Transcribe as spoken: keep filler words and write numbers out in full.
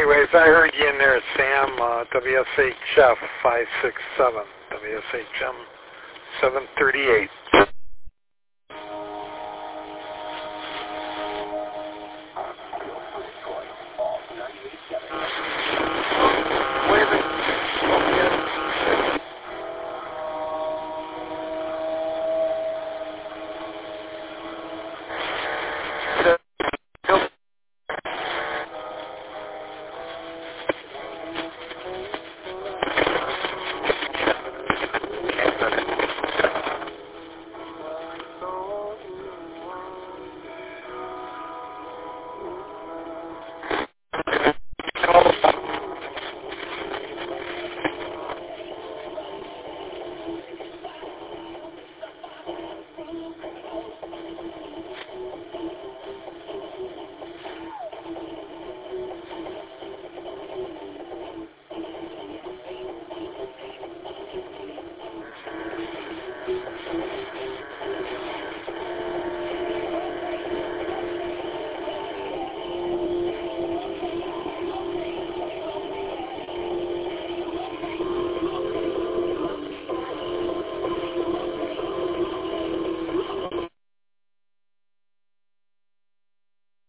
anyways, I heard you in there, Sam, uh, W S H F five six seven, W S H M seven thirty-eight.